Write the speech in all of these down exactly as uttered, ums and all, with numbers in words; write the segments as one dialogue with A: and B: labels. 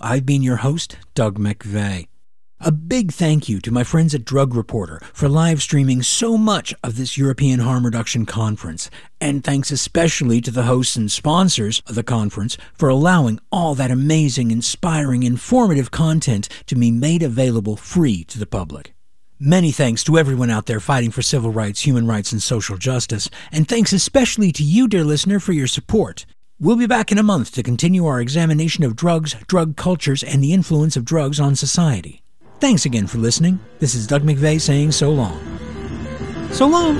A: I've been your host, Doug McVeigh. A big thank you to my friends at Drug Reporter for live streaming so much of this European Harm Reduction Conference, and thanks especially to the hosts and sponsors of the conference for allowing all that amazing, inspiring, informative content to be made available free to the public. Many thanks to everyone out there fighting for civil rights, human rights, and social justice, and thanks especially to you, dear listener, for your support. We'll be back in a month to continue our examination of drugs, drug cultures, and the influence of drugs on society. Thanks again for listening. This is Doug McVeigh saying so long. So long!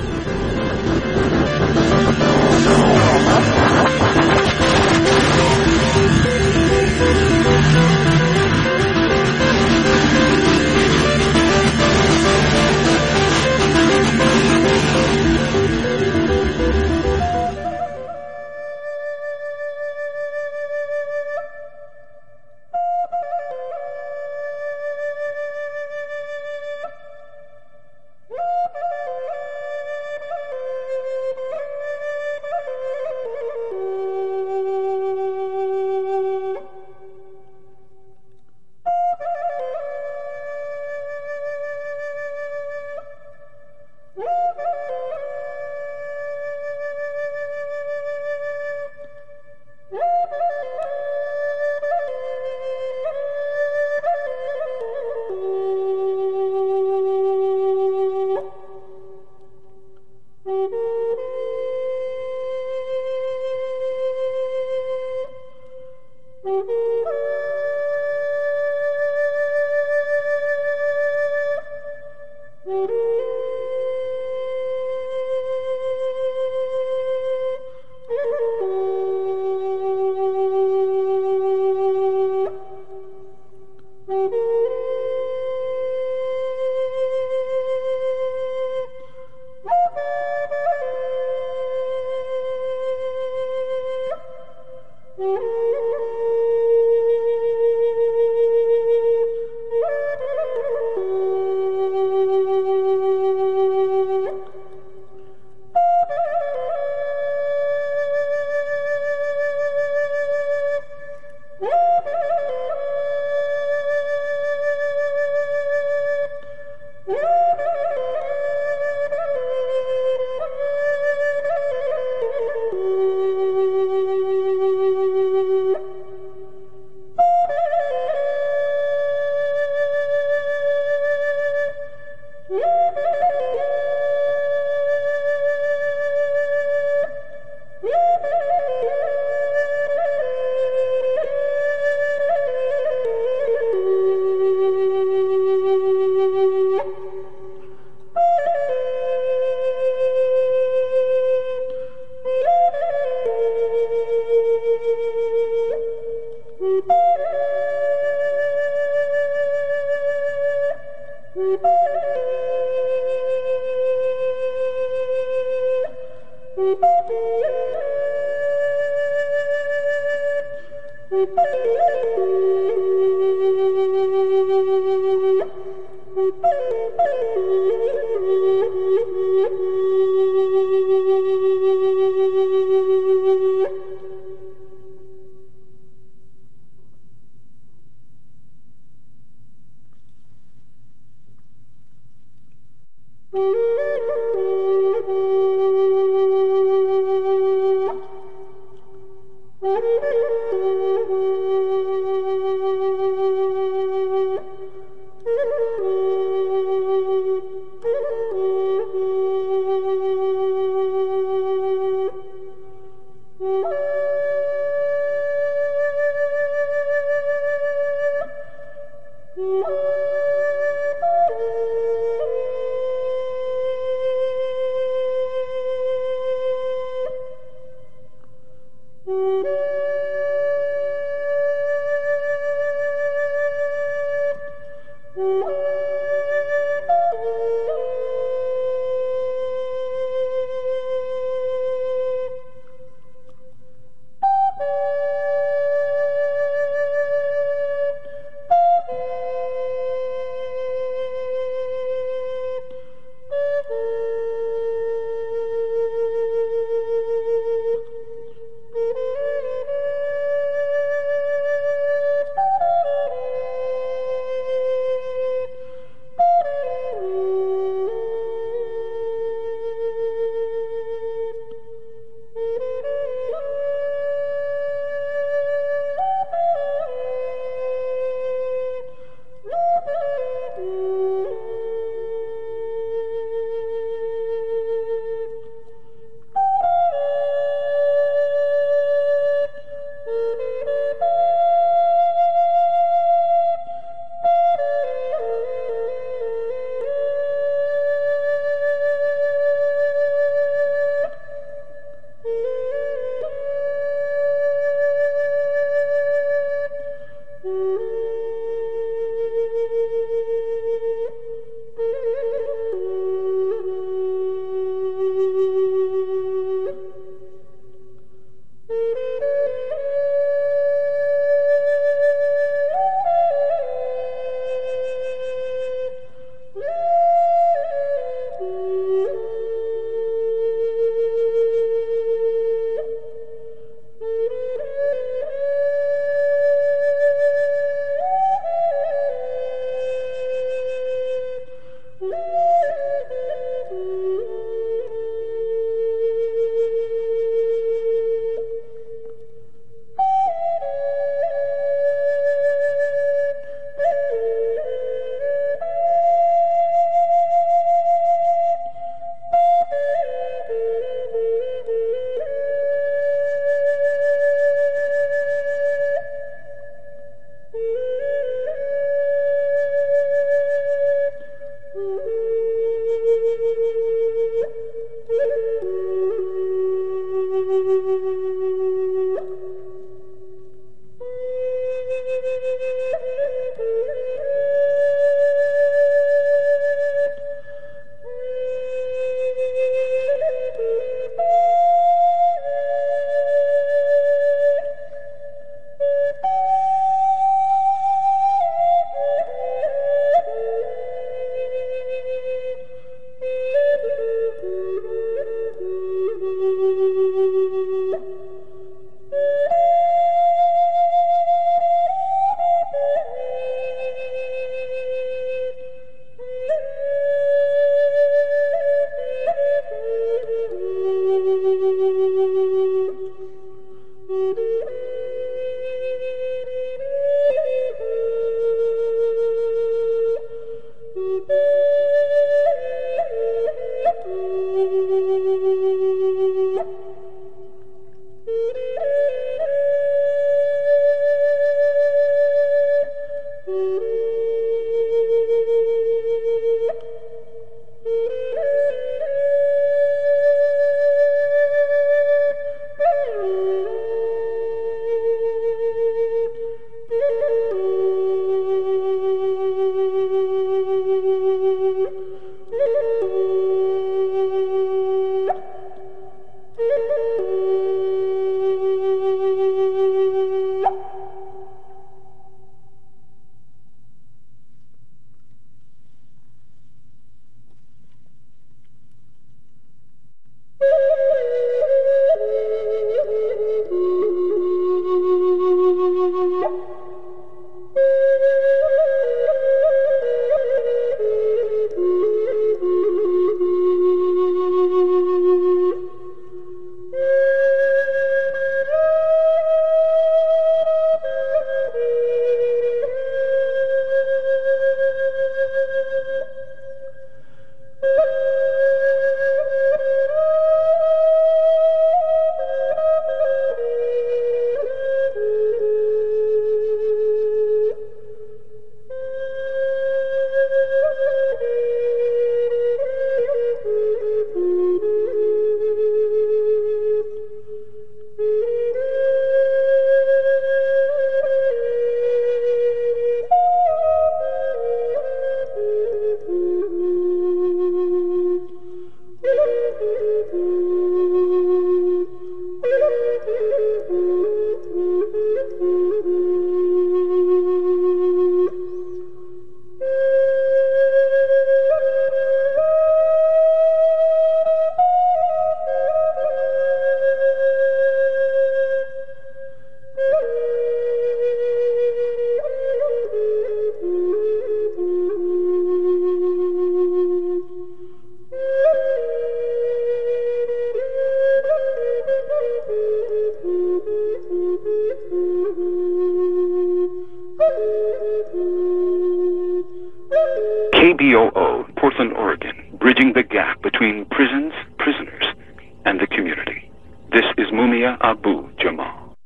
B: K B O O, Portland, Oregon, bridging the gap between prisons, prisoners, and the community. This is Mumia Abu Jamal.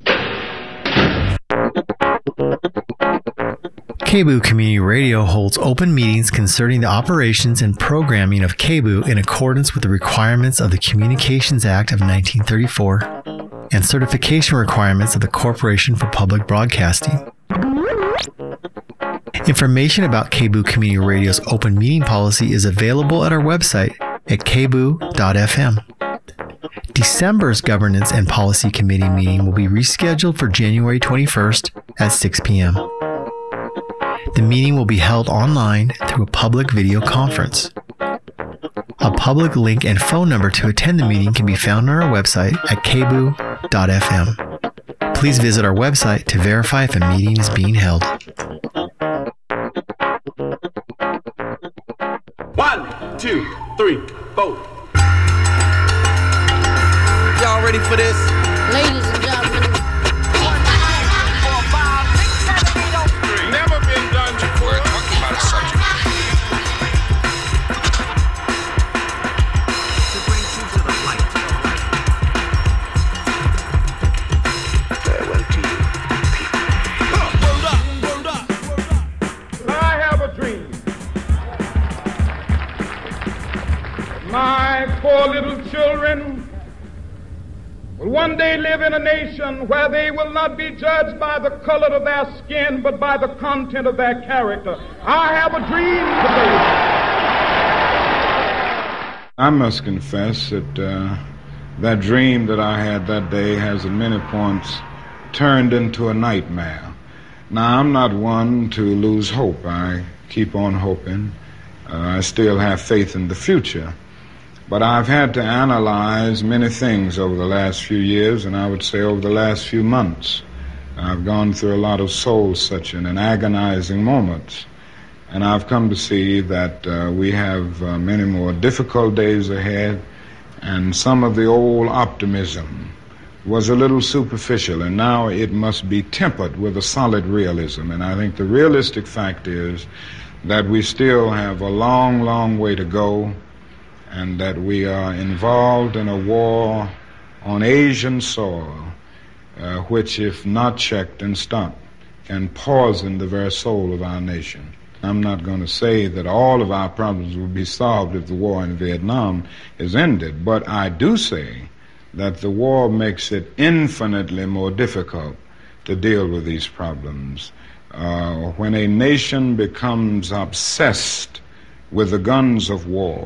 C: K B O O Community Radio holds open meetings concerning the operations and programming of K B O O in accordance with the requirements of the Communications Act of nineteen thirty-four and certification requirements of the Corporation for Public Broadcasting. Information about K B O O Community Radio's open meeting policy is available at our website at k b o dot f m. December's Governance and Policy Committee meeting will be rescheduled for January twenty-first at six p.m. The meeting will be held online through a public video conference. A public link and phone number to attend the meeting can be found on our website at k b o dot f m. Please visit our website to verify if a meeting is being held.
D: One, two, three, four.
E: Y'all ready for this?
F: Ladies and gentlemen.
D: Never been done before.
E: We're talking about a subject.
G: To bring you to the light.
E: Farewell to you, people.
D: Word up, word up, word up. I have a dream
G: will one day live in a nation where they will not be judged by the color of their skin, but by the content of their character. I have a dream today.
H: I must confess that uh, that dream that I had that day has at many points turned into a nightmare. Now, I'm not one to lose hope. I keep on hoping. Uh, I still have faith in the future. But I've had to analyze many things over the last few years, and I would say over the last few months. I've gone through a lot of soul-searching and agonizing moments, and I've come to see that uh, we have uh, many more difficult days ahead, and some of the old optimism was a little superficial, and now it must be tempered with a solid realism. And I think the realistic fact is that we still have a long, long way to go, and that we are involved in a war on Asian soil, uh, which, if not checked and stopped, can poison the very soul of our nation. I'm not going to say that all of our problems will be solved if the war in Vietnam is ended, but I do say that the war makes it infinitely more difficult to deal with these problems. Uh, when a nation becomes obsessed with the guns of war,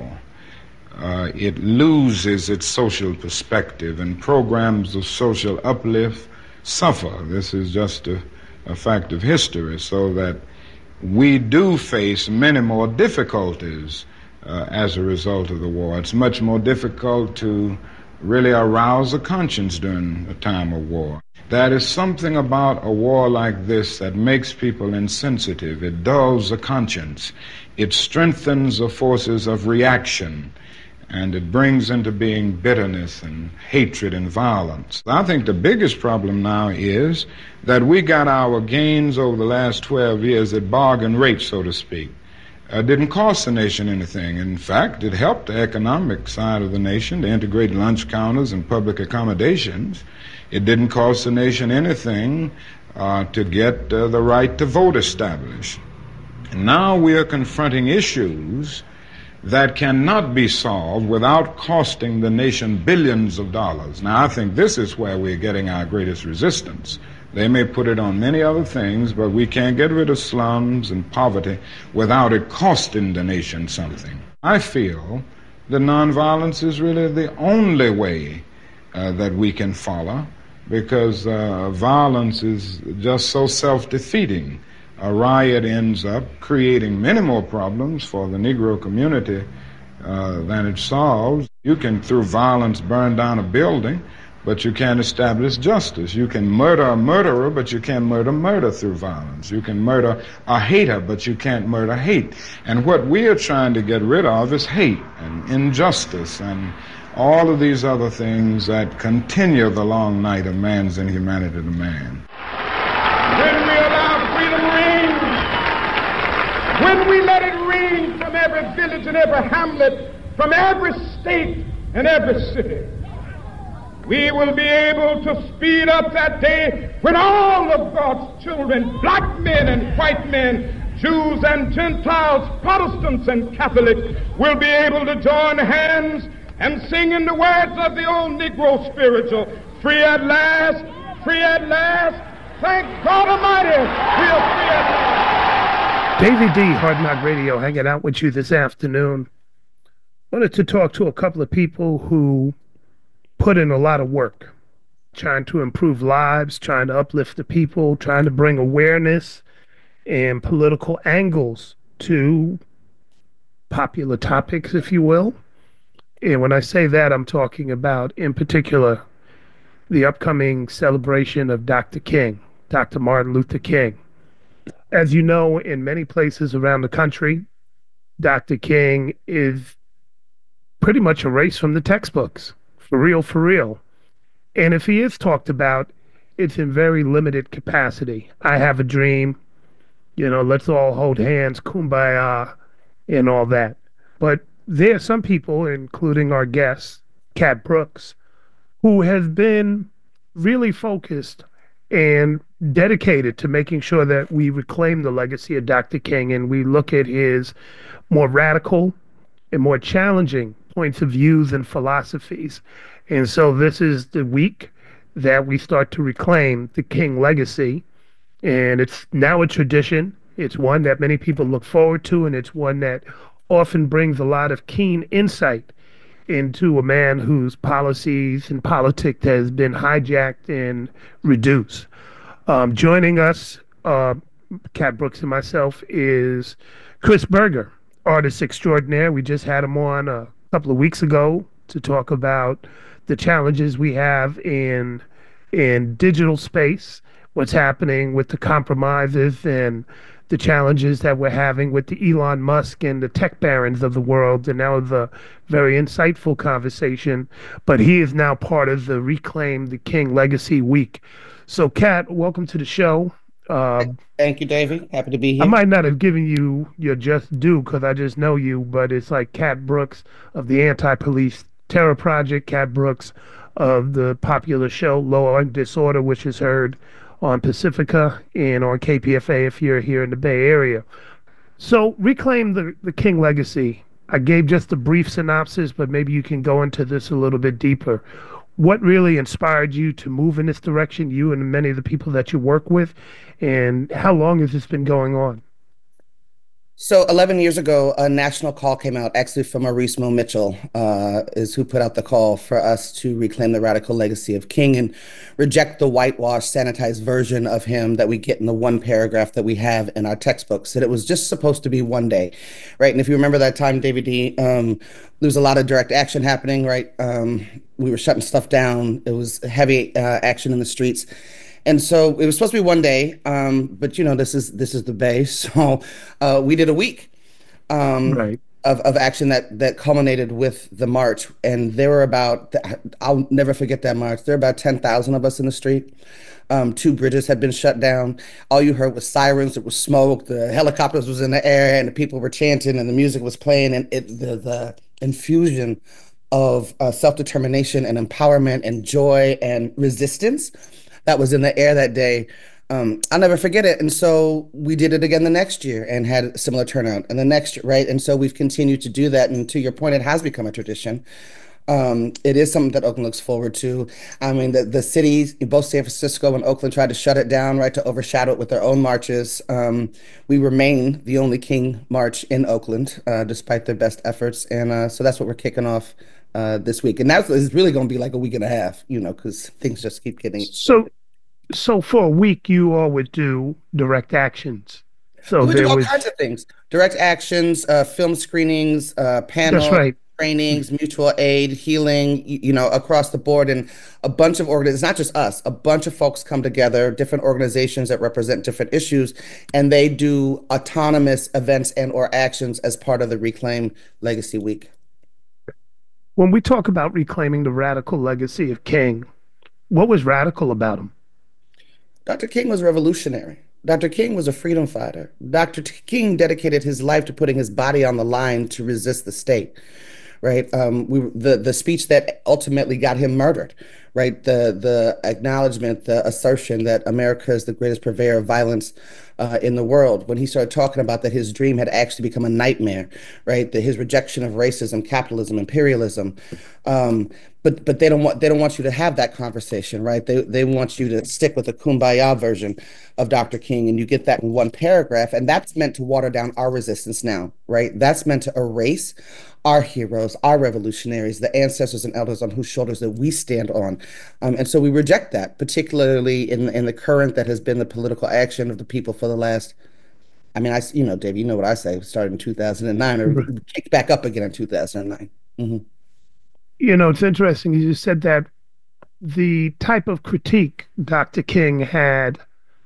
H: uh, it loses its social perspective, and programs of social uplift suffer. This is just a, a fact of history, so that we do face many more difficulties uh, as a result of the war. It's much more difficult to really arouse a conscience during a time of war. There is something about a war like this that makes people insensitive. It dulls the conscience. It strengthens the forces of reaction, and it brings into being bitterness and hatred and violence. I think the biggest problem now is that we got our gains over the last twelve years at bargain rate, so to speak. It uh, didn't cost the nation anything. In fact, it helped the economic side of the nation to integrate lunch counters and public accommodations. It didn't cost the nation anything uh, to get uh, the right to vote established. And now we are confronting issues that cannot be solved without costing the nation billions of dollars. Now, I think this is where we're getting our greatest resistance. They may put it on many other things, but we can't get rid of slums and poverty without it costing the nation something. I feel that nonviolence is really the only way uh, that we can follow, because uh, violence is just so self-defeating. A riot ends up creating many more problems for the Negro community uh, than it solves. You can, through violence, burn down a building, but you can't establish justice. You can murder a murderer, but you can't murder murder through violence. You can murder a hater, but you can't murder hate. And what we are trying to get rid of is hate and injustice and all of these other things that continue the long night of man's inhumanity to man.
G: When we allow freedom ring, when we let it ring from every village and every hamlet, from every state and every city, we will be able to speed up that day when all of God's children, black men and white men, Jews and Gentiles, Protestants and Catholics, will be able to join hands and sing in the words of the old Negro spiritual, free at last, free at last, thank God Almighty, we are free at last.
I: Davey D, Hard Knock Radio, hanging out with you this afternoon. Wanted to talk to a couple of people who put in a lot of work, trying to improve lives, trying to uplift the people, trying to bring awareness and political angles to popular topics, if you will. And when I say that, I'm talking about, in particular, the upcoming celebration of Doctor King, Doctor Martin Luther King. As you know, in many places around the country, Doctor King is pretty much erased from the textbooks. For real, for real. And if he is talked about, it's in very limited capacity. I have a dream, you know, let's all hold hands, kumbaya, and all that. But there are some people, including our guest, Cat Brooks, who has been really focused and dedicated to making sure that we reclaim the legacy of Doctor King and we look at his more radical and more challenging points of views and philosophies. And so this is the week that we start to reclaim the King legacy. And it's now a tradition. It's one that many people look forward to, and it's one that often brings a lot of keen insight into a man whose policies and politics has been hijacked and reduced. Um, joining us, uh, Cat Brooks and myself, is Chris Berger, artist extraordinaire. We just had him on a couple of weeks ago to talk about the challenges we have in in digital space, what's happening with the compromises and the challenges that we're having with the Elon Musk and the tech barons of the world, and now the very insightful conversation. But he is now part of the Reclaim the King Legacy Week. So, Kat, welcome to the show. Uh,
J: Thank you, Davey. Happy to be here.
I: I might not have given you your just due because I just know you, but it's like Cat Brooks of the Anti-Police Terror Project, Cat Brooks of the popular show Law and Disorder, which is heard on Pacifica and on K P F A if you're here in the Bay Area. So Reclaim the, the King Legacy. I gave just a brief synopsis, but maybe you can go into this a little bit deeper. What really inspired you to move in this direction, you and many of the people that you work with, and how long has this been going on?
J: So eleven years ago, a national call came out, actually from Maurice Mo Mitchell, uh, is who put out the call for us to reclaim the radical legacy of King and reject the whitewashed, sanitized version of him that we get in the one paragraph that we have in our textbooks. And it was just supposed to be one day, right? And if you remember that time, David D., um, there was a lot of direct action happening, right? Um, we were shutting stuff down. It was heavy uh, action in the streets. And so it was supposed to be one day, um, but you know this is this is the Bay, so uh, we did a week um,
I: right.
J: of of action that that culminated with the march, and there were about I'll never forget that march. There were about ten thousand of us in the street. Um, two bridges had been shut down. All you heard was sirens. It was smoke. The helicopters was in the air, and the people were chanting, and the music was playing, and it the the infusion of uh, self-determination and empowerment and joy and resistance that was in the air that day. Um, I'll never forget it. And so we did it again the next year and had a similar turnout. And the next year, right? And so we've continued to do that. And to your point, it has become a tradition. Um, it is something that Oakland looks forward to. I mean, the, the cities, both San Francisco and Oakland, tried to shut it down, right, to overshadow it with their own marches. Um, we remain the only King March in Oakland, uh, despite their best efforts. And uh, so that's what we're kicking off Uh, this week. And that's it's really going to be like a week and a half, you know, because things just keep getting.
I: So, so for a week, you all would do direct actions. So
J: we would
I: there
J: do all
I: was
J: kinds of things: direct actions, uh, film screenings, uh, panel
I: That's right.
J: trainings, mutual aid, healing, you, you know, across the board, and a bunch of organizations. It's not just us. A bunch of folks come together, different organizations that represent different issues, and they do autonomous events and or actions as part of the Reclaim Legacy Week.
I: When we talk about reclaiming the radical legacy of King, what was radical about him?
J: Doctor King was revolutionary. Doctor King was a freedom fighter. Doctor King dedicated his life to putting his body on the line to resist the state, right? Um, we the the speech that ultimately got him murdered, right? The the acknowledgement, the assertion that America is the greatest purveyor of violence uh, in the world. When he started talking about that, his dream had actually become a nightmare, right? That his rejection of racism, capitalism, imperialism. Um, but but they don't want they don't want you to have that conversation, right? They they want you to stick with the kumbaya version of Doctor King, and you get that in one paragraph, and that's meant to water down our resistance now, right? That's meant to erase our heroes, our revolutionaries, the ancestors and elders on whose shoulders that we stand on. Um, and so we reject that, particularly in, in the current that has been the political action of the people for the last, I mean, I, you know, Dave, you know what I say, started in two thousand nine or kicked back up again in two thousand nine. Mm-hmm.
I: You know, it's interesting. You just said that the type of critique Doctor King had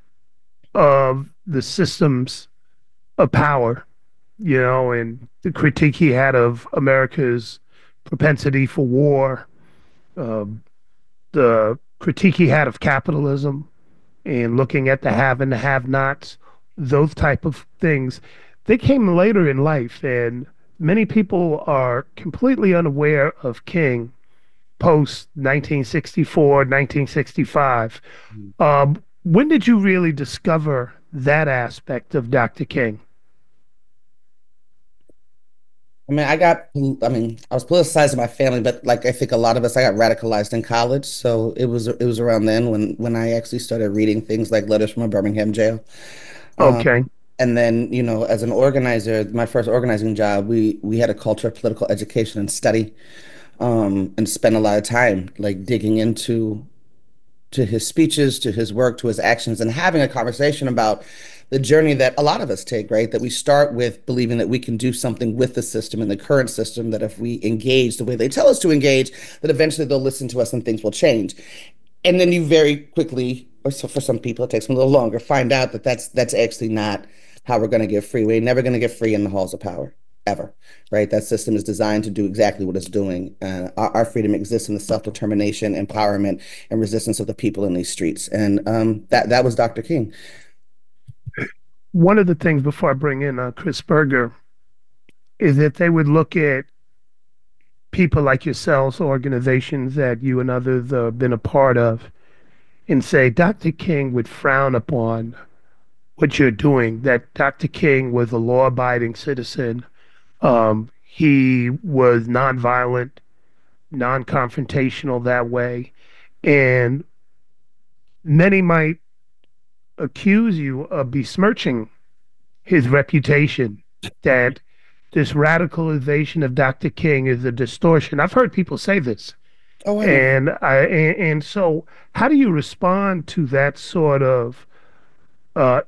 I: of the systems of power, you know, and the critique he had of America's propensity for war, uh, the critique he had of capitalism and looking at the have and the have-nots, those type of things, they came later in life, and many people are completely unaware of King post nineteen sixty-four, nineteen sixty-five. Mm-hmm. Um, when did you really discover that aspect of Doctor King?
J: I mean, I got, I mean, I was politicized in my family, but like I think a lot of us, I got radicalized in college. So it was it was around then when when I actually started reading things like Letters from a Birmingham Jail. Um,
I: Okay.
J: and then, you know, as an organizer, my first organizing job, we we had a culture of political education and study, um, and spent a lot of time like digging into to his speeches, to his work, to his actions, and having a conversation about the journey that a lot of us take, right? That we start with believing that we can do something with the system and the current system, that if we engage the way they tell us to engage, that eventually they'll listen to us and things will change. And then you very quickly, or so for some people, it takes them a little longer, find out that that's that's actually not how we're going to get free. We're never going to get free in the halls of power, ever, right? That system is designed to do exactly what it's doing. Uh, our, our freedom exists in the self-determination, empowerment, and resistance of the people in these streets. And um, that that was Doctor King.
I: One of the things before I bring in uh, Chris Berger is that they would look at people like yourselves, organizations that you and others have been a part of, and say Doctor King would frown upon what you're doing, that Doctor King was a law-abiding citizen. Um, he was nonviolent, non-confrontational that way. And many might accuse you of besmirching his reputation, that this radicalization of Doctor King is a distortion. I've heard people say this.
J: Oh, I
I: and, I, and and so how do you respond to that sort of uh,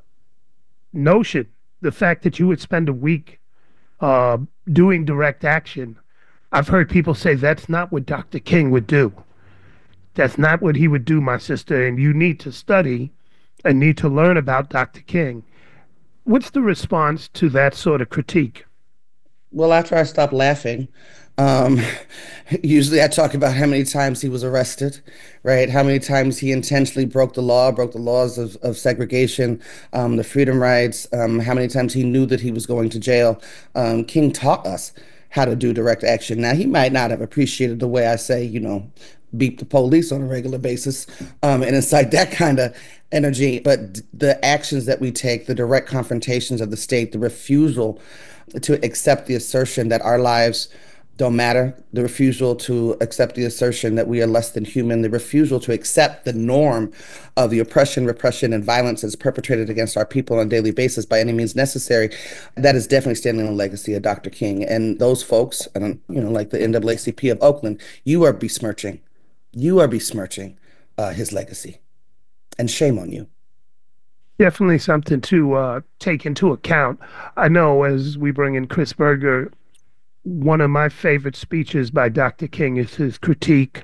I: notion, the fact that you would spend a week uh, doing direct action? I've heard people say that's not what Doctor King would do. That's not what he would do, my sister, and you need to study and need to learn about Doctor King. What's the response to that sort of critique?
J: Well, after I stopped laughing, um, usually I talk about how many times he was arrested, right? How many times he intentionally broke the law, broke the laws of, of segregation, um, the freedom rights, um, how many times he knew that he was going to jail. Um, King taught us how to do direct action. Now, he might not have appreciated the way I say, you know, beat the police on a regular basis, um, and incite that kind of energy. But d- the actions that we take, the direct confrontations of the state, the refusal to accept the assertion that our lives don't matter, the refusal to accept the assertion that we are less than human, the refusal to accept the norm of the oppression, repression, and violence that's perpetrated against our people on a daily basis by any means necessary, that is definitely standing on the legacy of Doctor King. And those folks, and you know, like the N double A C P of Oakland, you are besmirching, you are besmirching uh, his legacy. And shame on you.
I: Definitely something to uh, take into account. I know as we bring in Chris Berger, one of my favorite speeches by Doctor King is his critique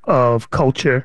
I: of culture,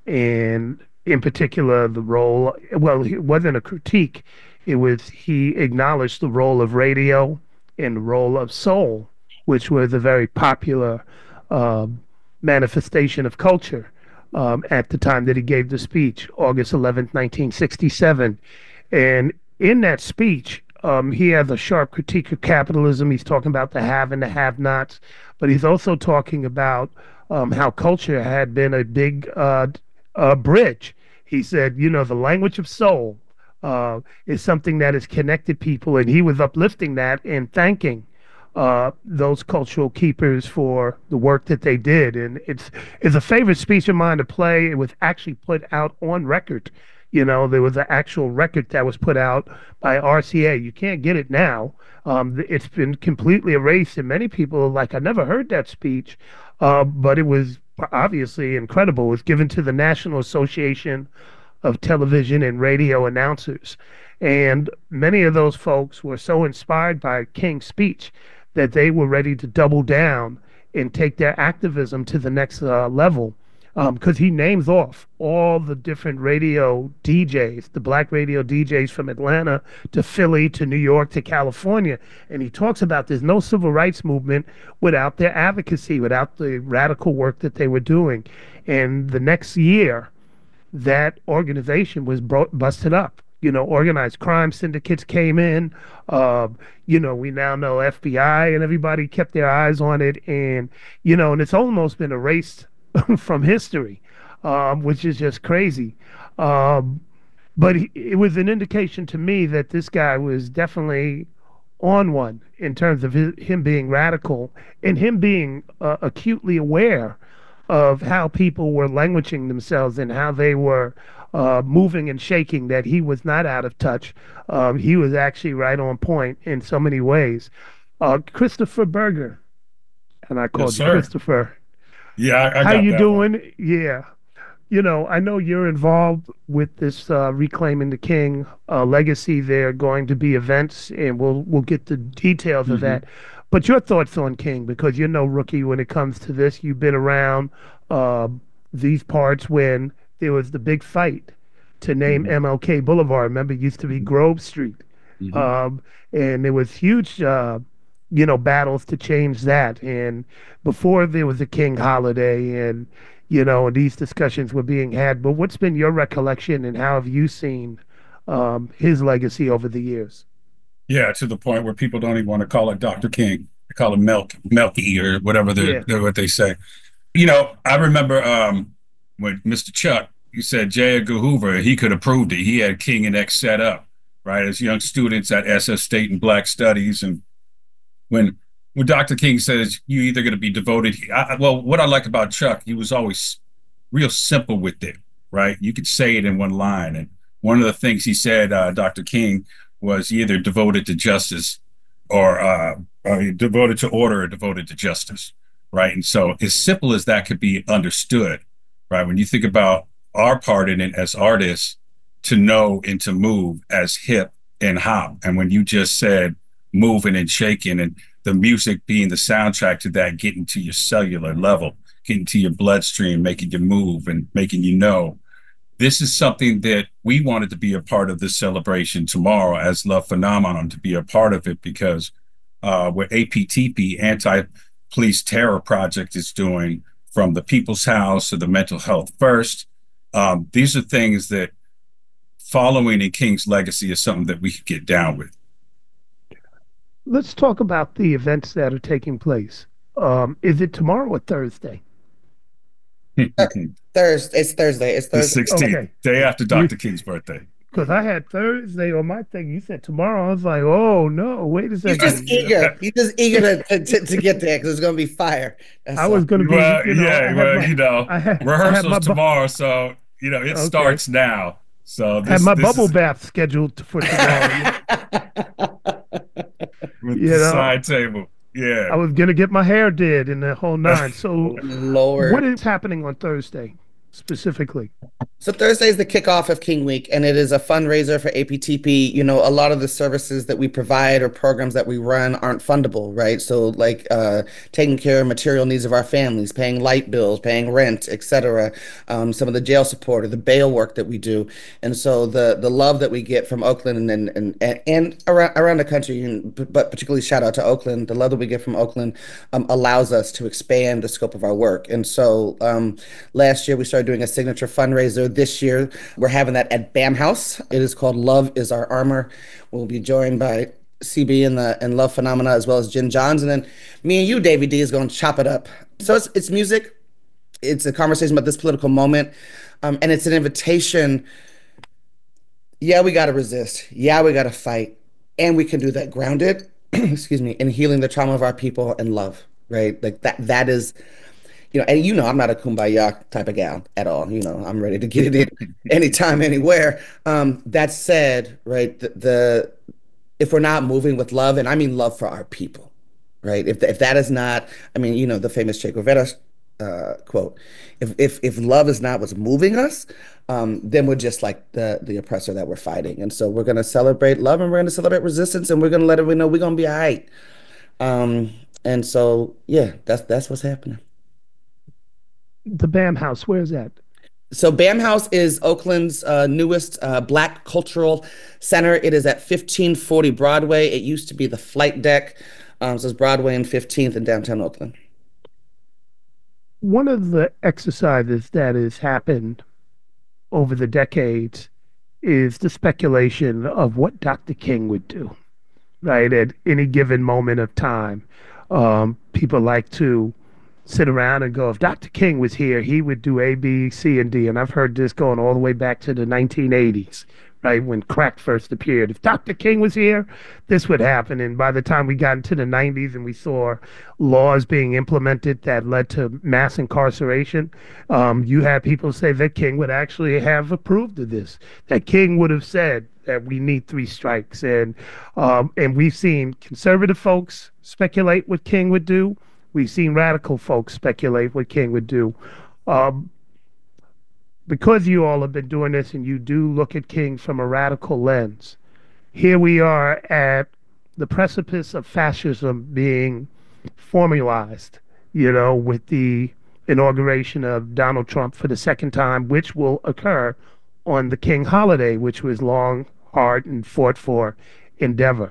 I: and in particular the role, well, it wasn't a critique, it was he acknowledged the role of radio and the role of soul, which was a very popular uh, manifestation of culture um, at the time that he gave the speech, August eleventh, nineteen sixty-seven. And in that speech, Um, he has a sharp critique of capitalism. He's talking about the have and the have-nots, but he's also talking about um, how culture had been a big uh, uh, bridge. He said, you know, the language of soul uh, is something that has connected people, and he was uplifting that and thanking uh, those cultural keepers for the work that they did. And it's it's a favorite speech of mine to play. It was actually put out on record. You know, there was an actual record that was put out by R C A. You can't get it now. Um, it's been completely erased, and many people are like, I never heard that speech, uh, but it was obviously incredible. It was given to the National Association of Television and Radio Announcers. And many of those folks were so inspired by King's speech that they were ready to double down and take their activism to the next uh, level. Because um, he names off all the different radio D Js, the black radio D Js from Atlanta to Philly to New York to California. And he talks about there's no civil rights movement without their advocacy, without the radical work that they were doing. And the next year, that organization was bro- busted up. You know, organized crime syndicates came in. Uh, you know, we now know F B I and everybody kept their eyes on it. And, you know, and it's almost been erased from history, um, which is just crazy. Um, but he, it was an indication to me that this guy was definitely on one in terms of his, him being radical and him being uh, acutely aware of how people were languishing themselves and how they were uh, moving and shaking, that he was not out of touch. Um, he was actually right on point in so many ways. Uh, Christopher Berger, and I called
K: Yes,
I: you
K: sir.
I: Christopher.
K: Yeah, I, I
I: How
K: got
I: you
K: that
I: doing?
K: one.
I: Yeah. You know, I know you're involved with this uh, Reclaiming the King uh, legacy. There are going to be events, and we'll we'll get the details of
K: Mm-hmm.
I: that. But your thoughts on King, because you're no rookie when it comes to this. You've been around uh, these parts when there was the big fight to name
K: Mm-hmm.
I: M L K Boulevard. Remember, it used to be Grove Street.
K: Mhm.
I: Um, and there was huge, uh, you know, battles to change that. And before there was a King holiday, and you know, these discussions were being had. But what's been your recollection, and how have you seen um, his legacy over the years?
K: Yeah, to the point where people don't even want to call it Doctor King. They call him Melk, Melky or whatever they're,
I: Yeah.
K: they're what they say. You know, I remember um, when Mister Chuck, he said J. Edgar Hoover, he could have proved it. He had King and X set up, right, as young students at S F State in Black Studies. And when when Doctor King says you're either going to be devoted, I, well, what I like about Chuck, he was always real simple with it, right? You could say it in one line. And one of the things he said, uh, Doctor King, was either devoted to justice or, uh, or devoted to order or devoted to justice, right? And so as simple as that could be understood, right? When you think about our part in it as artists, to know and to move as hip and hop. And when you just said moving and shaking, and the music being the soundtrack to that, getting to your cellular level, getting to your bloodstream, making you move and making you know. This is something that we wanted to be a part of this celebration tomorrow as Love Phenomenon, to be a part of it, because uh, what A P T P, Anti-Police Terror Project, is doing, from the People's House to the Mental Health First, um, these are things that following in King's legacy is something that we could get down with.
I: Let's talk about the events that are taking place. Um, is it tomorrow or Thursday?
J: Thursday. It's Thursday. It's
K: The
J: Thursday.
K: sixteenth,
I: Okay.
K: day after Doctor King's birthday.
I: Because I had Thursday on my thing. You said tomorrow. I was like, oh, no, wait a
J: He's
I: second.
J: just eager. He's just eager to, to, to get there because it's going to be fire. That's
I: I was
J: all.
I: going to be,
K: Well,
I: you know, I
K: yeah,
I: had
K: well,
I: my-
K: you know,
I: I had- I had my
K: rehearsals
I: bu-
K: tomorrow, so you know it
I: Okay.
K: starts now. So
I: I
K: this,
I: had my
K: this
I: bubble
K: is,
I: bath scheduled for tomorrow.
K: with
I: you
K: the
I: know.
K: side table. Yeah.
I: I was going to get my hair did and the whole nine. So
J: Lord.
I: what is happening on Thursday specifically?
J: So Thursday is the kickoff of King Week, and it is a fundraiser for A P T P. You know, a lot of the services that we provide or programs that we run aren't fundable, right? So like uh, taking care of material needs of our families, paying light bills, paying rent, et cetera. Um, some of the jail support or the bail work that we do. And so the the love that we get from Oakland and and and, and around, around the country, and, but particularly shout out to Oakland, the love that we get from Oakland um, allows us to expand the scope of our work. And so um, last year we started doing a signature fundraiser. This year, we're having that at BAM House. It is called Love is Our Armor. We'll be joined by C B and the and Love Phenomena, as well as Jen Johns. And then me and you, Davey D, is going to chop it up. So it's, it's music. It's a conversation about this political moment. Um, and it's an invitation. Yeah, we got to resist. Yeah, we got to fight. And we can do that grounded, excuse me, in healing the trauma of our people and love, right? Like that, that is... You know, and you know, I'm not a kumbaya type of gal at all. You know, I'm ready to get it in anytime, anywhere. Um, that said, right, the, the if we're not moving with love, and I mean love for our people, right? If if that is not, I mean, you know, the famous Che Guevara uh, quote: "If if if love is not what's moving us, um, then we're just like the the oppressor that we're fighting." And so we're gonna celebrate love, and we're gonna celebrate resistance, and we're gonna let everyone know we're gonna be all right. Um, and so, yeah, that's that's what's happening.
I: The BAM House, where is that?
J: So BAM House is Oakland's uh, newest uh, Black cultural center. It is at fifteen forty Broadway. It used to be the Flight Deck. Um, so it's Broadway and fifteenth in downtown Oakland.
I: One of the exercises that has happened over the decades is the speculation of what Doctor King would do, right, at any given moment of time. Um, people like to sit around and go, if Doctor King was here, he would do A, B, C, and D. And I've heard this going all the way back to the nineteen eighties, right? When crack first appeared. If Doctor King was here, this would happen. And by the time we got into the nineties and we saw laws being implemented that led to mass incarceration, um, you had people say that King would actually have approved of this, that King would have said that we need three strikes. And, um, and we've seen conservative folks speculate what King would do. We've seen radical folks speculate what King would do. Um, Because you all have been doing this and you do look at King from a radical lens, here we are at the precipice of fascism being formalized, you know, with the inauguration of Donald Trump for the second time, which will occur on the King holiday, which was long, hard, and fought for endeavor.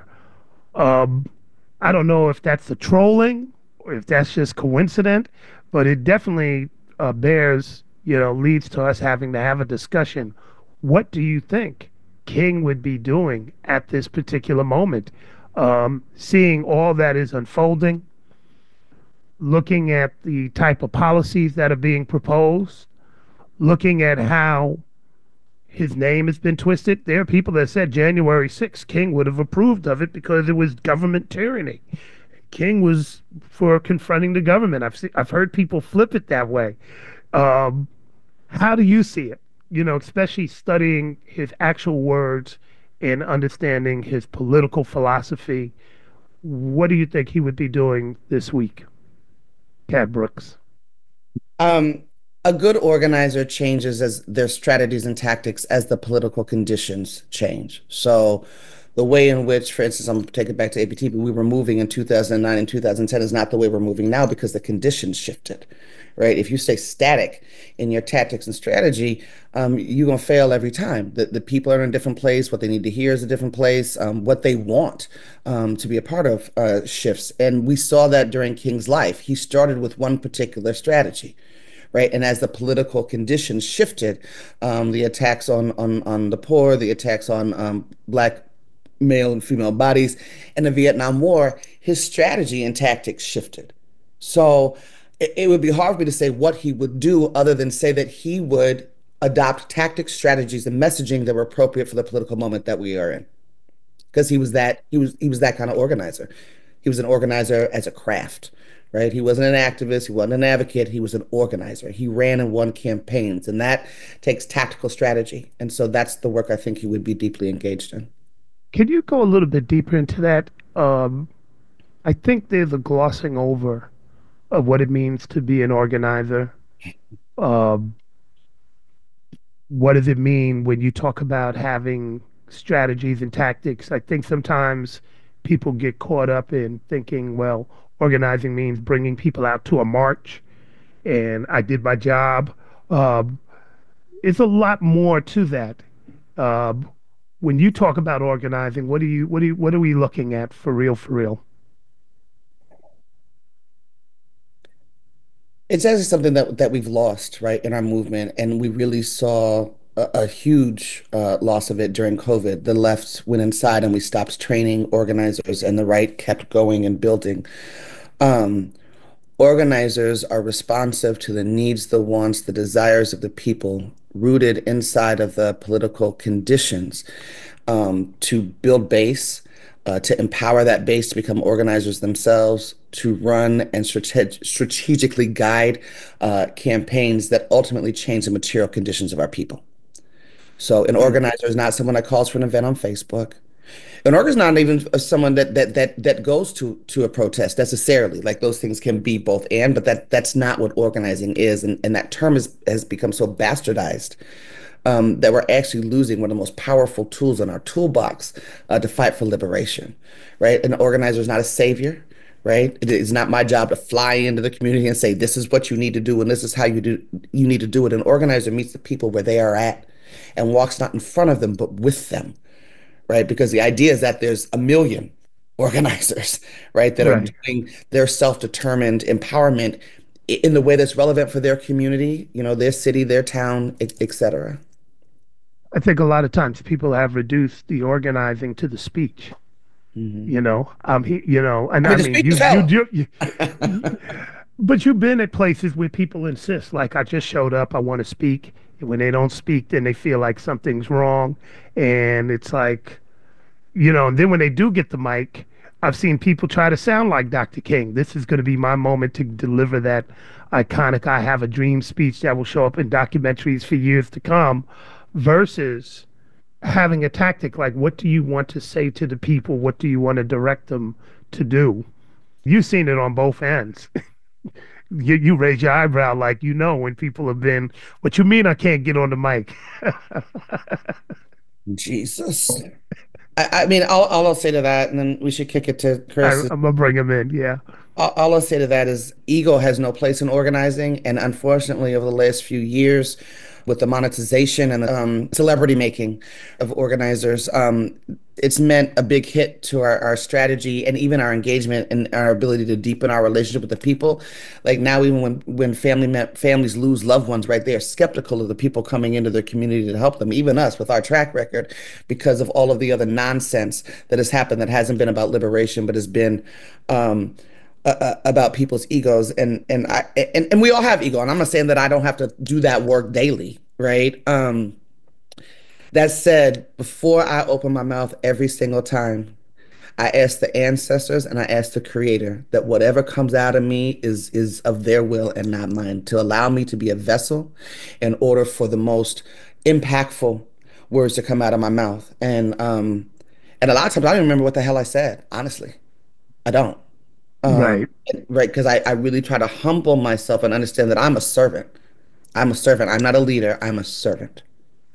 I: Um, I don't know if that's the trolling or if that's just coincident, but it definitely uh, bears you know, leads to us having to have a discussion. What do you think King would be doing at this particular moment? Um, seeing all that is unfolding, looking at the type of policies that are being proposed, looking at how his name has been twisted. There are people that said January sixth, King would have approved of it because it was government tyranny. King was for confronting the government. I've seen, I've heard people flip it that way. Um, how do you see it? You know, especially studying his actual words and understanding his political philosophy. What do you think he would be doing this week, Cat Brooks?
J: Um, a good organizer changes as their strategies and tactics as the political conditions change. So the way in which, for instance, I'm taking it back to A P T P, we were moving in two thousand nine and two thousand ten is not the way we're moving now because the conditions shifted, right? If you stay static in your tactics and strategy, um, you're going to fail every time. The, the people are in a different place. What they need to hear is a different place. Um, what they want um, to be a part of uh, shifts. And we saw that during King's life. He started with one particular strategy, right? And as the political conditions shifted, um, the attacks on, on, on the poor, the attacks on um, Black male and female bodies, and the Vietnam War, his strategy and tactics shifted. So it, it would be hard for me to say what he would do other than say that he would adopt tactics, strategies, and messaging that were appropriate for the political moment that we are in. Because he was that he was he was that kind of organizer. He was an organizer as a craft, right? He wasn't an activist, he wasn't an advocate, he was an organizer. He ran and won campaigns, and that takes tactical strategy. And so that's the work I think he would be deeply engaged in.
I: Can you go a little bit deeper into that? Um, I think there's a glossing over of what it means to be an organizer. Um, what does it mean when you talk about having strategies and tactics? I think sometimes people get caught up in thinking, well, organizing means bringing people out to a march, and I did my job. Um, it's a lot more to that. Um, When you talk about organizing, what do you what do you, what are we looking at for real for real?
J: It's actually something that that we've lost, right, in our movement, and we really saw a, a huge uh, loss of it during COVID. The left went inside and we stopped training organizers, and the right kept going and building. Um, organizers are responsive to the needs, the wants, the desires of the people, rooted inside of the political conditions, um, to build base, uh, to empower that base to become organizers themselves, to run and strate- strategically guide uh, campaigns that ultimately change the material conditions of our people. So an organizer is not someone that calls for an event on Facebook. An organizer is not even someone that that that that goes to to a protest necessarily. Like, those things can be both and, but that that's not what organizing is. And, and that term is, has become so bastardized um, that we're actually losing one of the most powerful tools in our toolbox uh, to fight for liberation, right? An organizer is not a savior, right? It is not my job to fly into the community and say, this is what you need to do and this is how you do you need to do it. An organizer meets the people where they are at and walks not in front of them, but with them. Right, because the idea is that there's a million organizers, right, that right. are doing their self-determined empowerment in the way that's relevant for their community, you know, their city, their town, et cetera.
I: I think a lot of times people have reduced the organizing to the speech. Mm-hmm. You know, um, he, you know, and I, I mean, you, you, you, you but you've been at places where people insist, like, I just showed up, I want to speak, When they don't speak, then they feel like something's wrong. And it's like, you know, and then when they do get the mic, I've seen people try to sound like Doctor King. This is going to be my moment to deliver that iconic I Have a Dream speech that will show up in documentaries for years to come, versus having a tactic like, what do you want to say to the people? What do you want to direct them to do? You've seen it on both ends. you, you raise your eyebrow like, you know, when people have been, what you mean I can't get on the mic?
J: Jesus. I, I mean, all, all I'll say to that, and then we should kick it to Chris.
I: I, I'm going to bring him in, yeah.
J: All, all I'll say to that is ego has no place in organizing. And unfortunately, over the last few years, with the monetization and the um, celebrity making of organizers, um, it's meant a big hit to our, our strategy and even our engagement and our ability to deepen our relationship with the people. Like now, even when, when family me- families lose loved ones, right, they are skeptical of the people coming into their community to help them, even us with our track record, because of all of the other nonsense that has happened that hasn't been about liberation, but has been um, Uh, about people's egos, and and I and, and we all have ego, and I'm not saying that I don't have to do that work daily, right? Um, that said, before I open my mouth every single time, I ask the ancestors and I ask the Creator that whatever comes out of me is is of their will and not mine, to allow me to be a vessel in order for the most impactful words to come out of my mouth. And um, and a lot of times I don't even remember what the hell I said. Honestly, I don't. Um,
I: right.
J: Right. Because I, I really try to humble myself and understand that I'm a servant. I'm a servant. I'm not a leader. I'm a servant.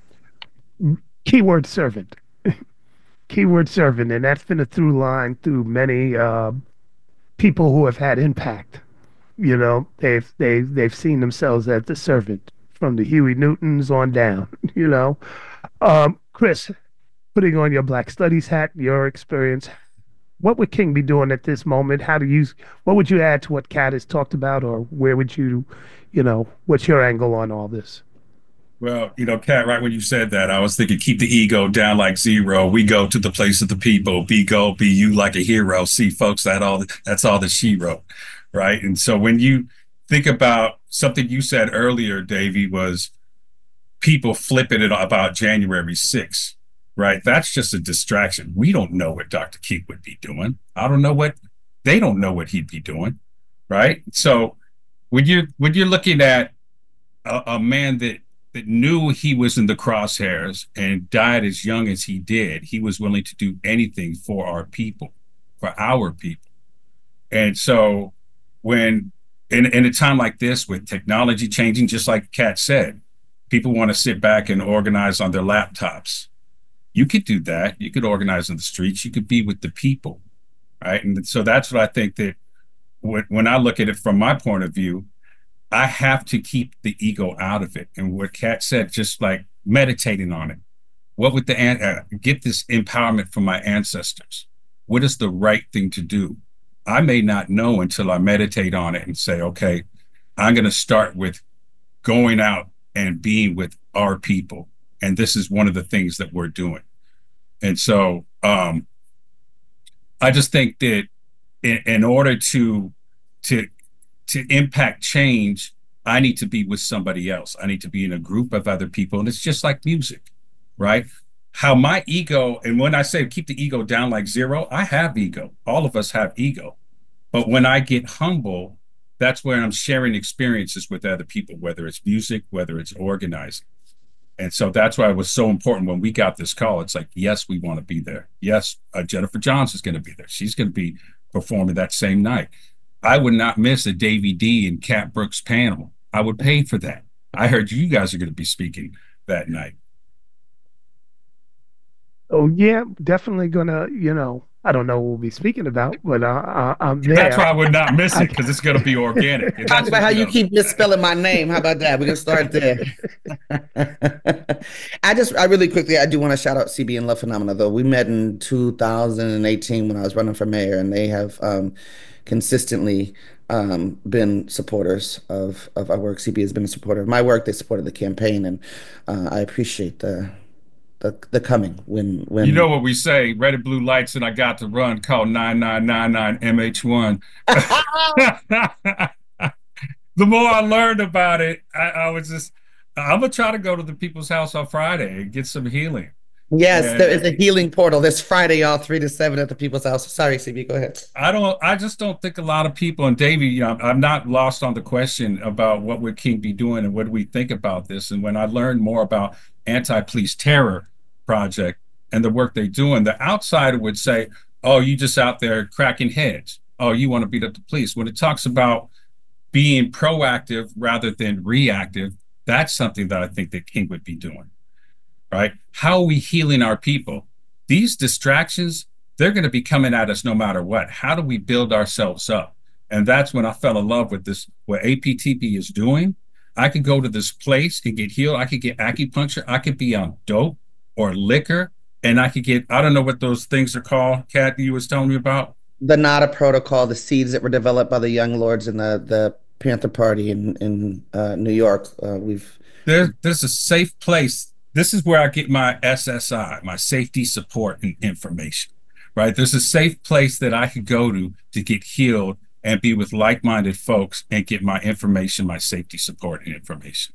I: Keyword servant. Keyword servant. And that's been a through line through many uh, people who have had impact. You know, they've, they, they've seen themselves as the servant from the Huey Newtons on down, you know. Um, Chris, putting on your Black Studies hat, your experience, what would King be doing at this moment? How do you, what would you add to what Kat has talked about, or where would you, you know, what's your angle on all this?
K: Well, you know, Kat, right when you said that, I was thinking, keep the ego down like zero. We go to the place of the people. Be go, be you like a hero. See, folks, that all that's all that she wrote, right? And so when you think about something you said earlier, Davey, was people flipping it about January sixth. Right. That's just a distraction. We don't know what Doctor King would be doing. I don't know what they don't know what he'd be doing. Right. So when you're when you're looking at a, a man that that knew he was in the crosshairs and died as young as he did, he was willing to do anything for our people, for our people. And so when in, in a time like this, with technology changing, just like Kat said, people want to sit back and organize on their laptops. You could do that. You could organize in the streets. You could be with the people, right? And so that's what I think that when I look at it from my point of view, I have to keep the ego out of it. And what Kat said, just like meditating on it. What would the uh, get this empowerment from my ancestors? What is the right thing to do? I may not know until I meditate on it and say, okay, I'm going to start with going out and being with our people. And this is one of the things that we're doing. And so um, I just think that in, in order to, to, to impact change, I need to be with somebody else. I need to be in a group of other people. And it's just like music, right? How my ego, and when I say keep the ego down like zero, I have ego. All of us have ego. But when I get humble, that's where I'm sharing experiences with other people, whether it's music, whether it's organizing. And so that's why it was so important when we got this call. It's like, yes, we want to be there. Yes, uh, Jennifer Johns is going to be there. She's going to be performing that same night. I would not miss a Davey D and Kat Brooks panel. I would pay for that. I heard you guys are going to be speaking that night.
I: Oh, yeah, definitely going to, you know, I don't know what we'll be speaking about, but uh, I'm there.
K: That's why I would not miss it, because it's going to be organic.
J: Talk about how you keep misspelling my name. How about that? We're going to start there. I just, I really quickly, I do want to shout out C B and Love Phenomena, though. We met in two thousand eighteen when I was running for mayor, and they have um, consistently um, been supporters of, of our work. C B has been a supporter of my work. They supported the campaign, and uh, I appreciate the The, the coming when when
K: you know what we say, red and blue lights, and I got to run, call nine nine nine nine M H one. The more I learned about it, I, I was just I'm gonna try to go to the People's House on Friday and get some healing.
J: Yes,
K: And
J: there is a healing portal this Friday, y'all, three to seven at the People's House. Sorry, C B, go ahead.
K: I don't. I just don't think a lot of people. And Davey, you know, I'm not lost on the question about what would King be doing and what do we think about this. And when I learned more about Anti-Police Terror Project and the work they're doing, the outsider would say, "Oh, you just out there cracking heads. Oh, you want to beat up the police." When it talks about being proactive rather than reactive, that's something that I think that King would be doing. Right? How are we healing our people? These distractions, they're going to be coming at us no matter what. How do we build ourselves up? And that's when I fell in love with this, what A P T P is doing. I could go to this place and get healed. I could get acupuncture. I could be on dope or liquor. And I could get, I don't know what those things are called, Kat, you was telling me about.
J: The NADA protocol, the seeds that were developed by the Young Lords and the, the Panther Party in, in uh, New York. Uh, we've
K: there, There's a safe place. This is where I get my S S I, my safety support and information, right? There's a safe place that I could go to to get healed and be with like-minded folks and get my information, my safety support and information.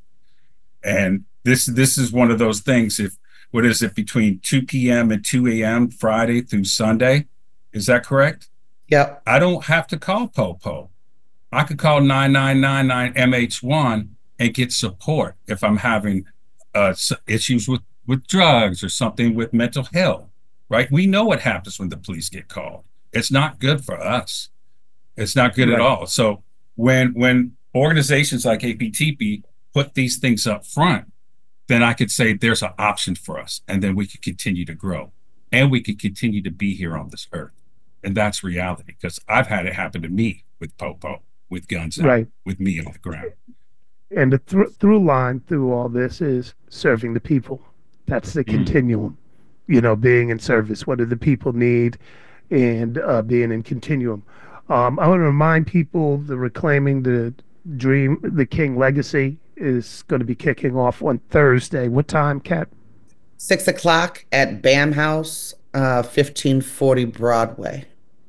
K: And this this is one of those things. If what is it, between two p.m. and two a.m. Friday through Sunday? Is that correct?
J: Yeah.
K: I don't have to call Popo. I could call nine nine nine nine M H one and get support if I'm having uh, issues with, with drugs or something with mental health, right? We know what happens when the police get called. It's not good for us. It's not good right. at all. So when when organizations like A P T P put these things up front, then I could say there's an option for us, and then we could continue to grow, and we could continue to be here on this earth. And that's reality, because I've had it happen to me with Popo, with guns out,
I: right.
K: with me on the ground.
I: And the th- through line through all this is serving the people. That's the continuum, you know, being in service. What do the people need, and uh, being in continuum. Um, I want to remind people the Reclaiming the Dream, the King Legacy is going to be kicking off on Thursday. What time, Kat?
J: Six o'clock at BAM House, uh, fifteen forty Broadway.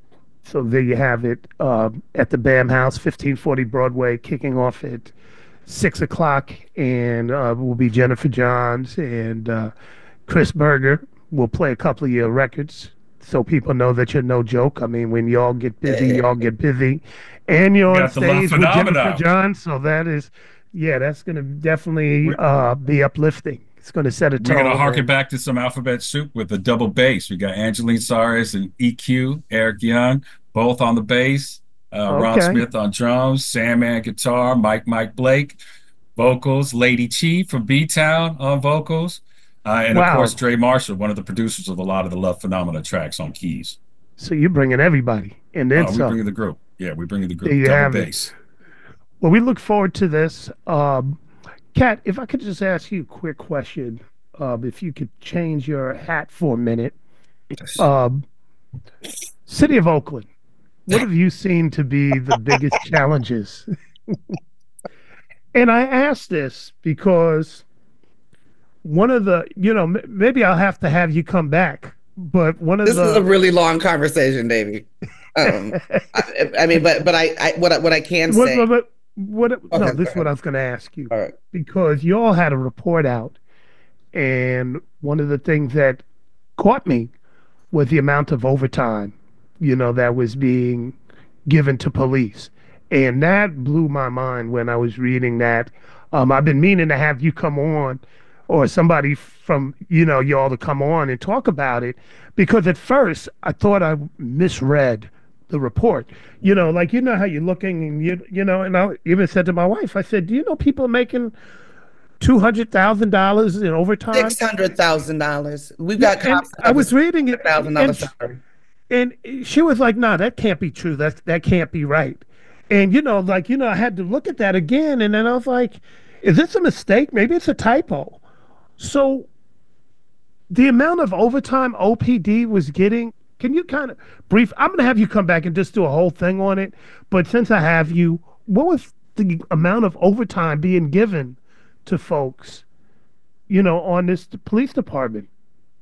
I: So there you have it, uh, at the BAM House, fifteen forty Broadway, kicking off at six o'clock, and uh, will be Jennifer Johns and uh, Chris Berger. Will play a couple of your records, so people know that you're no joke. I mean, when y'all get busy, y'all get busy, and you're on stage with Jennifer Johns. So that is, yeah, that's going to definitely uh, be uplifting. It's going to set a tone.
K: We're going to harken back to some alphabet soup with a double bass. We got Angeline Saris and E Q, Eric Young, both on the bass. Uh, okay. Ron Smith on drums, Sandman guitar, Mike Mike Blake vocals, Lady Chi from B-Town on vocals, uh, and wow. of course Dre Marshall, one of the producers of a lot of the Love Phenomena tracks on keys.
I: So you're bringing everybody, and then
K: uh, we
I: some.
K: bringing the group. Yeah, we're bringing the group.
I: There you
K: double
I: have
K: bass.
I: It. Well, we look forward to this. Um, Kat, if I could just ask you a quick question, um, if you could change your hat for a minute. Um, City of Oakland. What have you seen to be the biggest challenges? And I ask this because one of the, you know, m- maybe I'll have to have you come back, but one of
J: this
I: the...
J: This is a really long conversation, Davey. Um, I, I mean, but but I, I what I, what I can
I: what,
J: say...
I: What, what, what,
J: okay,
I: no, this is what I was going to ask you.
J: All right.
I: Because you all had a report out, and one of the things that caught me was the amount of overtime, you know, that was being given to police. And that blew my mind when I was reading that. Um, I've been meaning to have you come on, or somebody from, you know, y'all to come on and talk about it, because at first I thought I misread the report. You know, like, you know how you're looking, and you you know, and I even said to my wife, I said, do you know people are making two hundred thousand dollars in overtime?
J: six hundred thousand dollars. We've got
I: yeah,
J: cops.
I: I was reading it.
J: And,
I: and she was like, no, nah, that can't be true. That, that can't be right. And, you know, like, you know, I had to look at that again. And then I was like, is this a mistake? Maybe it's a typo. So the amount of overtime O P D was getting, can you kind of brief? I'm going to have you come back and just do a whole thing on it. But since I have you, what was the amount of overtime being given to folks, you know, on this police department?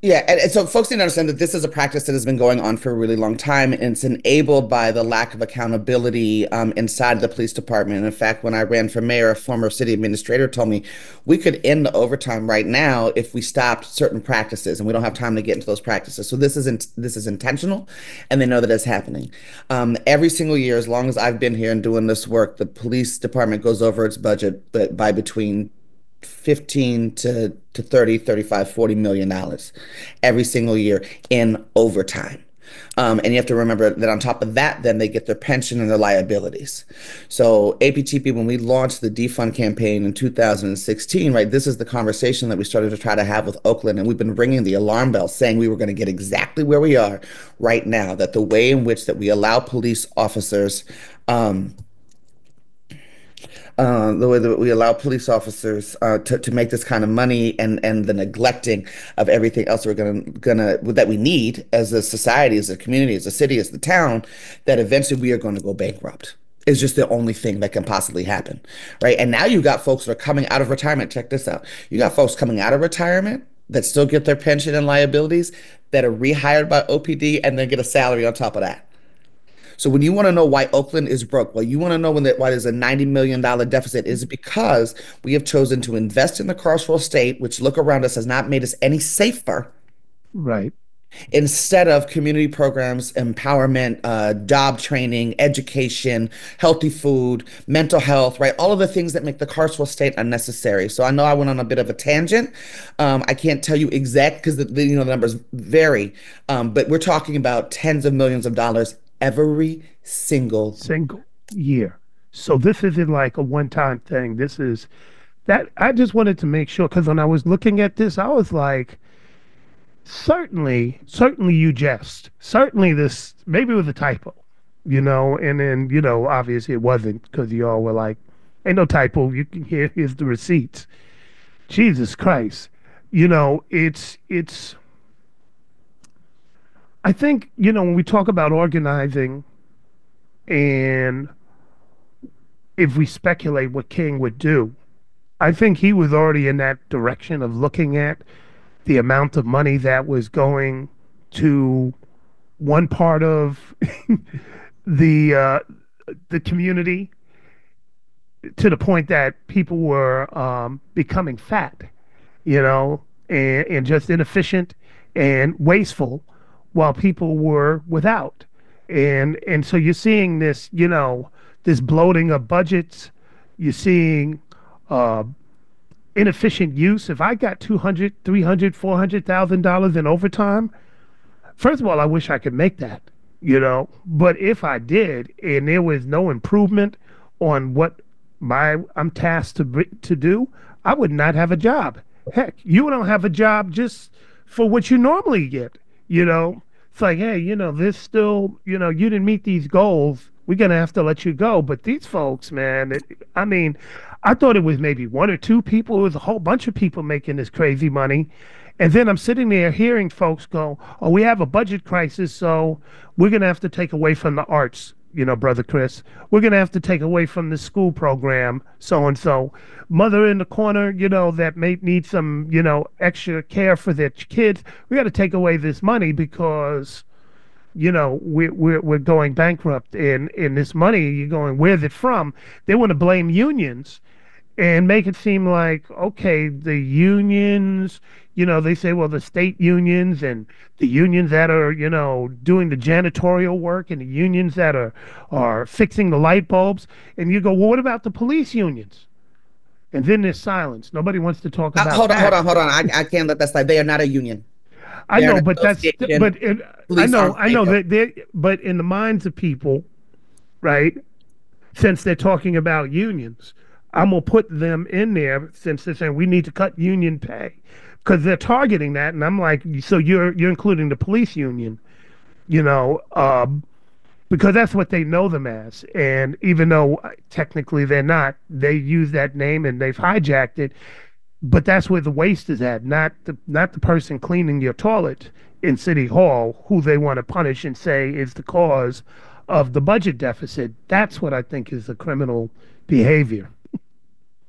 J: Yeah, and, and so folks need to understand that this is a practice that has been going on for a really long time, and it's enabled by the lack of accountability um, inside the police department. And in fact, when I ran for mayor, a former city administrator told me we could end the overtime right now if we stopped certain practices, and we don't have time to get into those practices. So this isn't this is intentional, and they know that it's happening. Um, every single year, as long as I've been here and doing this work, the police department goes over its budget, but by between fifteen to, to thirty, thirty-five, forty million dollars every single year in overtime. Um, and you have to remember that on top of that, then they get their pension and their liabilities. So A P T P, when we launched the defund campaign in two thousand sixteen, right, this is the conversation that we started to try to have with Oakland. And we've been ringing the alarm bell saying we were going to get exactly where we are right now, that the way in which that we allow police officers um, Uh, the way that we allow police officers uh, to, to make this kind of money, and, and the neglecting of everything else we're gonna gonna that we need as a society, as a community, as a city, as the town, that eventually we are going to go bankrupt. Is just the only thing that can possibly happen, right? And now you got folks that are coming out of retirement. Check this out. You got folks coming out of retirement that still get their pension and liabilities, that are rehired by O P D and then get a salary on top of that. So when you want to know why Oakland is broke, well, you want to know when that why there's a ninety million dollars deficit, is because we have chosen to invest in the carceral state, which look around us has not made us any safer.
I: Right.
J: Instead of community programs, empowerment, uh, job training, education, healthy food, mental health, right? All of the things that make the carceral state unnecessary. So I know I went on a bit of a tangent. Um, I can't tell you exact because the, the you know the numbers vary, um, but we're talking about tens of millions of dollars every single
I: single year. So this isn't like a one-time thing. This is that I just wanted to make sure, because when I was looking at this, I was like, certainly, certainly you jest. Certainly this maybe it was a typo, you know, and then, you know, obviously it wasn't, because you all were like, ain't no typo. You can hear here's the receipts. Jesus Christ. You know, it's it's I think, you know, when we talk about organizing, and if we speculate what King would do, I think he was already in that direction of looking at the amount of money that was going to one part of the uh, the community, to the point that people were um, becoming fat, you know, and, and just inefficient and wasteful, while people were without. And and so you're seeing this, you know, this bloating of budgets. You're seeing uh, inefficient use. If I got two hundred, three hundred, four hundred thousand dollars in overtime, first of all, I wish I could make that, you know. But if I did, and there was no improvement on what my I'm tasked to to do, I would not have a job. Heck, you don't have a job just for what you normally get, you know. It's like, hey, you know, this still, you know, you didn't meet these goals. We're going to have to let you go. But these folks, man, it, I mean, I thought it was maybe one or two people. It was a whole bunch of people making this crazy money. And then I'm sitting there hearing folks go, oh, we have a budget crisis, so we're going to have to take away from the arts, you know, Brother Chris. We're going to have to take away from the school program, so-and-so. Mother in the corner, you know, that may need some, you know, extra care for their kids. We got to take away this money because, you know, we're, we're, we're going bankrupt. And, and this money, you're going, where's it from? They want to blame unions and make it seem like, okay, the unions, you know, they say, well, the state unions and the unions that are, you know, doing the janitorial work and the unions that are, are fixing the light bulbs. And you go, well, what about the police unions? And then there's silence. Nobody wants to talk about
J: uh, hold on,
I: that.
J: hold on, hold on. I, I can't let that slide. They are not a union.
I: I
J: They're
I: know,
J: an
I: but that's, but it, I know, I know that they, but in the minds of people, right, since they're talking about unions, I'm going to put them in there since they're saying we need to cut union pay, because they're targeting that. And I'm like, so you're, you're including the police union, you know, um, because that's what they know them as. And even though technically they're not, they use that name and they've hijacked it. But that's where the waste is at, not the not the person cleaning your toilet in City Hall, who they want to punish and say is the cause of the budget deficit. That's what I think is the criminal behavior.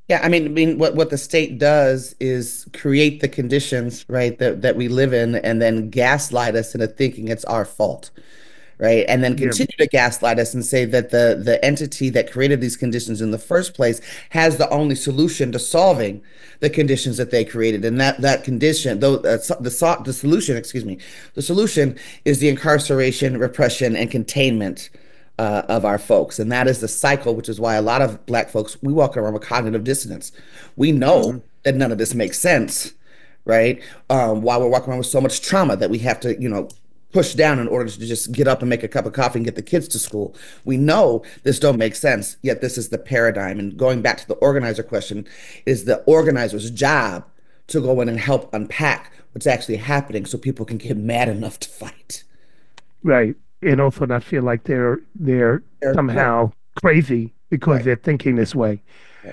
J: Yeah, I mean, I mean, what, what the state does is create the conditions, right, that, that we live in, and then gaslight us into thinking it's our fault, right? And then continue yeah. to gaslight us and say that the the entity that created these conditions in the first place has the only solution to solving the conditions that they created. And that that condition, though, uh, the the solution, excuse me, the solution is the incarceration, repression, and containment Uh, of our folks. And that is the cycle, which is why a lot of Black folks, we walk around with cognitive dissonance. We know mm-hmm. that none of this makes sense, right? Um, while we're walking around with so much trauma that we have to, you know, push down in order to just get up and make a cup of coffee and get the kids to school. We know this don't make sense, yet this is the paradigm. And going back to the organizer question, is the organizer's job to go in and help unpack what's actually happening so people can get mad enough to fight.
I: Right. And also not feel like they're they're, they're somehow right. crazy because right. they're thinking this way. Right.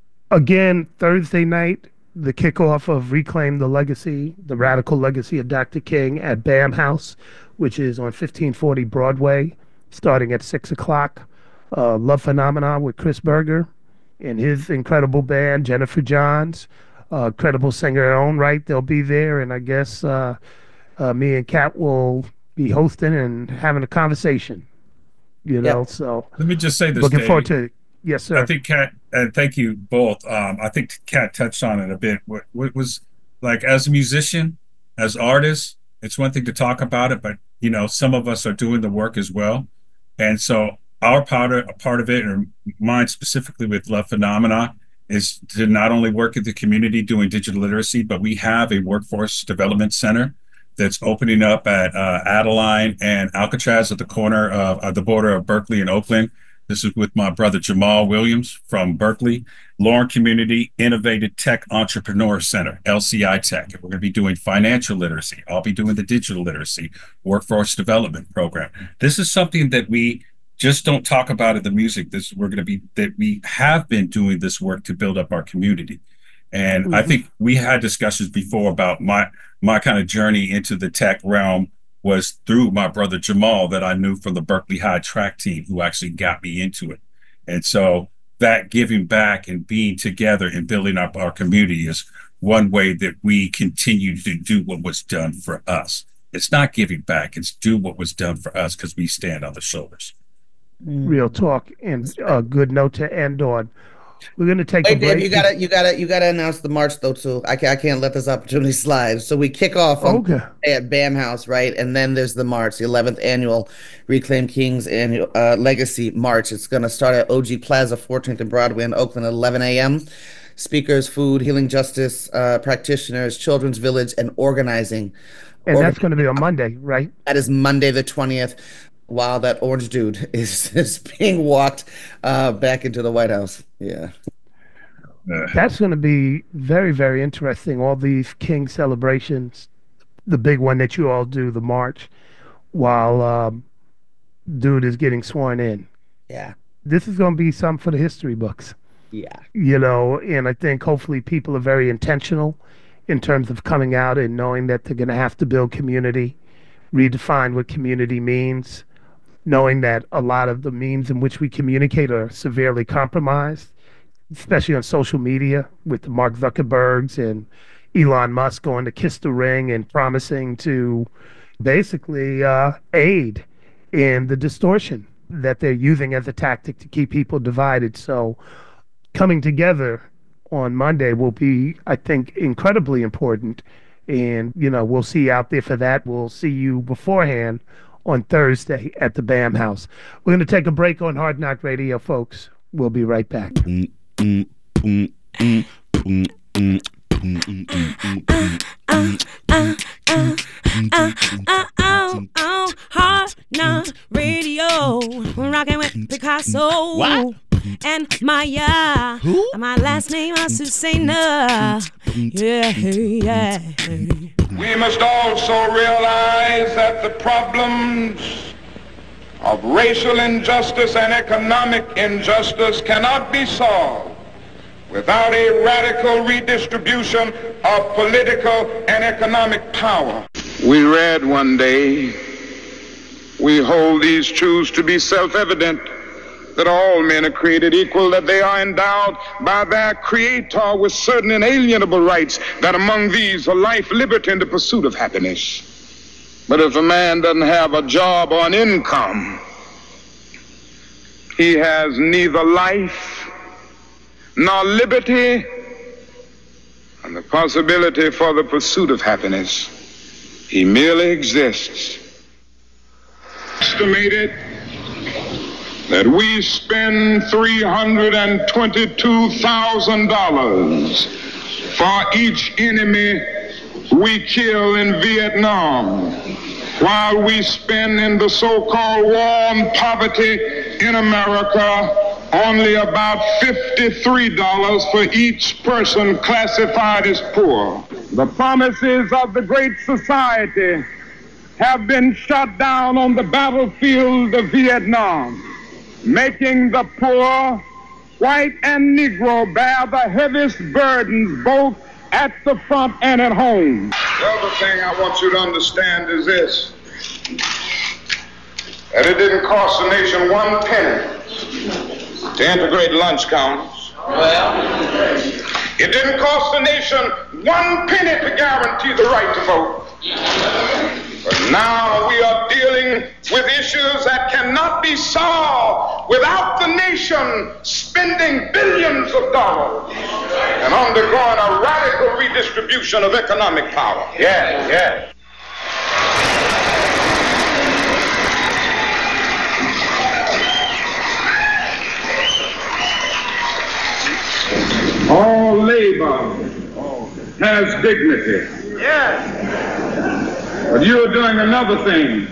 I: Again, Thursday night, the kickoff of Reclaim the Legacy, the Radical Legacy of Doctor King at BAM House, which is on fifteen forty Broadway, starting at six o'clock. Uh, Love Phenomena with Chris Berger and his incredible band, Jennifer Johns, uh, incredible singer in her own right. They'll be there, and I guess uh, uh, me and Kat will be hosting and having a conversation, you know. Yep. So
K: let me just say this.
I: Looking
K: Dave.
I: forward to it. Yes, sir.
K: I think Kat, and thank you both. Um, I think Kat touched on it a bit. What, what was like as a musician, as artists, it's one thing to talk about it, but you know, some of us are doing the work as well. And so our part of, a part of it, or mine specifically with Love Phenomena, is to not only work in the community doing digital literacy, but we have a workforce development center that's opening up at uh, Adeline and Alcatraz at the corner of uh, the border of Berkeley and Oakland. This is with my brother Jamal Williams from Berkeley. Lauren Community Innovative Tech Entrepreneur Center, L C I Tech. We're going to be doing financial literacy. I'll be doing the digital literacy workforce development program. This is something that we just don't talk about in the music. This we're going to be that we have been doing this work to build up our community. And mm-hmm. I think we had discussions before about my my kind of journey into the tech realm was through my brother Jamal that I knew from the Berkeley High track team, who actually got me into it. And so that giving back and being together and building up our community is one way that we continue to do what was done for us. It's not giving back, it's do what was done for us because we stand on the shoulders.
I: Real talk, and a good note to end on. We're going to take
J: Wait,
I: a break.
J: Dave, you gotta, you gotta, you gotta announce the march though too. I can't, I can't let this opportunity slide. So we kick off on, okay. at BAM House, right? And then there's the march, the eleventh annual Reclaim King's annual uh, Legacy March. It's going to start at O G Plaza, fourteenth and Broadway in Oakland at eleven a.m. Speakers, food, healing justice uh, practitioners, Children's Village, and organizing.
I: And Organ- that's going to be on Monday, right?
J: That is Monday the twentieth. While that orange dude is, is being walked uh, back into the White House. Yeah.
I: That's going to be very, very interesting. All these King celebrations, the big one that you all do, the march, while um, dude is getting sworn in.
J: Yeah.
I: This is going to be something for the history books.
J: Yeah.
I: You know, and I think hopefully people are very intentional in terms of coming out and knowing that they're going to have to build community, redefine what community means, knowing that a lot of the means in which we communicate are severely compromised, especially on social media with the Mark Zuckerbergs and Elon Musk going to kiss the ring and promising to basically uh, aid in the distortion that they're using as a tactic to keep people divided. So coming together on Monday will be, I think, incredibly important. And, you know, we'll see you out there for that. We'll see you beforehand on Thursday at the BAM House. We're going to take a break on Hard Knock Radio, folks. We'll be right back.
L: Hard Knock Radio, rocking with Picasso.
M: What?
L: And Maya.
M: Who?
L: My last name is Susanna. Yeah, yeah.
G: We must also realize that the problems of racial injustice and economic injustice cannot be solved without a radical redistribution of political and economic power. We read one day, we hold these truths to be self-evident,
H: that all men are created equal, that they are endowed by their Creator with certain inalienable rights, that among these are life, liberty, and the pursuit of happiness. But if a man doesn't have a job or an income, he has neither life nor liberty and the possibility for the pursuit of happiness. He merely exists. Estimated that we spend three hundred twenty-two thousand dollars for each enemy we kill in Vietnam, while we spend in the so-called war on poverty in America only about fifty-three dollars for each person classified as poor. The promises of the Great Society have been shot down on the battlefield of Vietnam, making the poor, white and Negro, bear the heaviest burdens both at the front and at home. The other thing I want you to understand is this, that it didn't cost the nation one penny to integrate lunch counters. Well, it didn't cost the nation one penny to guarantee the right to vote. But now we are dealing with issues that cannot be solved without the nation spending billions of dollars and undergoing a radical redistribution of economic power. Yeah, yeah. All labor has dignity. Yes. But you are doing another thing.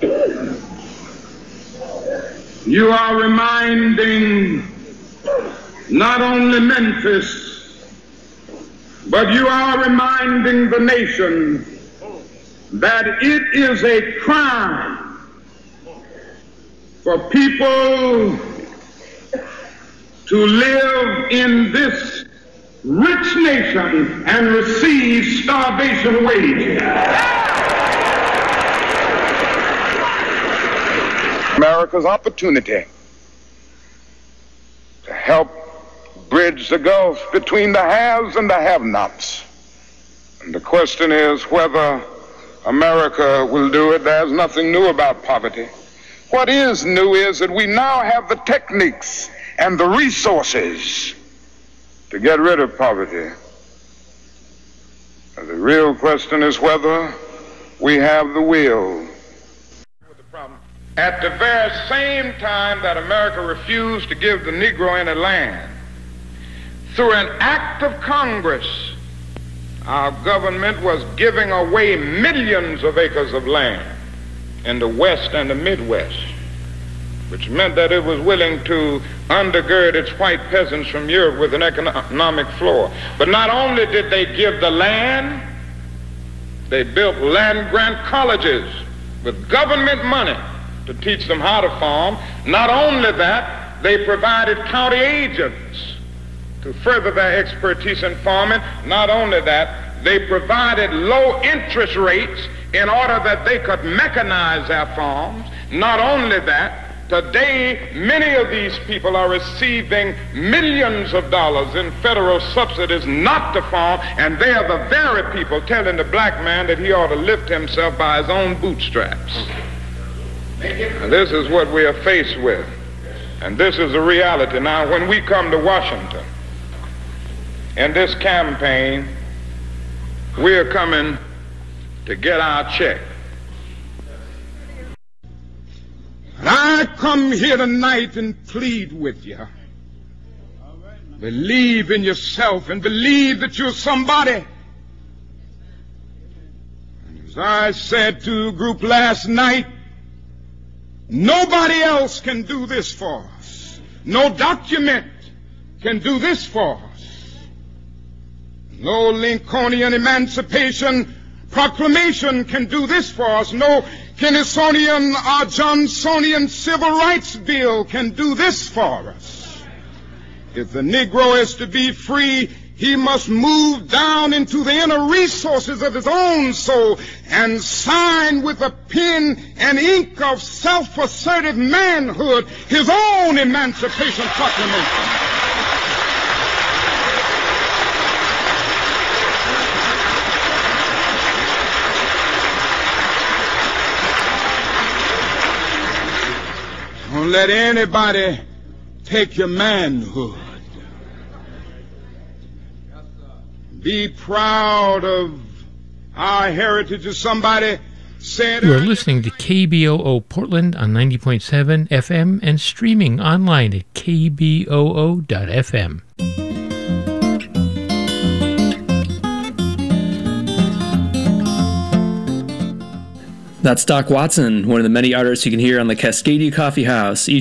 H: You are reminding not only Memphis, but you are reminding the nation that it is a crime for people to live in this rich nation and receive starvation wages. America's opportunity to help bridge the gulf between the haves and the have-nots. And the question is whether America will do it. There's nothing new about poverty. What is new is that we now have the techniques and the resources to get rid of poverty. And the real question is whether we have the will. At the very same time that America refused to give the Negro any land, through an act of Congress, our government was giving away millions of acres of land in the West and the Midwest, which meant that it was willing to undergird its white peasants from Europe with an economic floor. But not only did they give the land, they built land-grant colleges with government money to teach them how to farm. Not only that, they provided county agents to further their expertise in farming. Not only that, they provided low interest rates in order that they could mechanize their farms. Not only that, today, many of these people are receiving millions of dollars in federal subsidies not to farm, and they are the very people telling the black man that he ought to lift himself by his own bootstraps. And this is what we are faced with, and this is the reality. Now, when we come to Washington in this campaign, we are coming to get our check. I come here tonight and plead with you. Believe in yourself and believe that you're somebody. And as I said to a group last night, nobody else can do this for us. No document can do this for us. No Lincolnian Emancipation Proclamation can do this for us. No Kennysonian or Johnsonian Civil Rights Bill can do this for us. If the Negro is to be free,
G: He must move down into the inner resources of his own soul and sign with a pen and ink of self-assertive manhood his own Emancipation Proclamation. Don't let anybody take your manhood. Be proud of our heritage. As somebody said,
M: you are listening to K B O O Portland on ninety point seven F M and streaming online at K B O O dot F M.
N: That's Doc Watson, one of the many artists you can hear on the Cascadia Coffee House.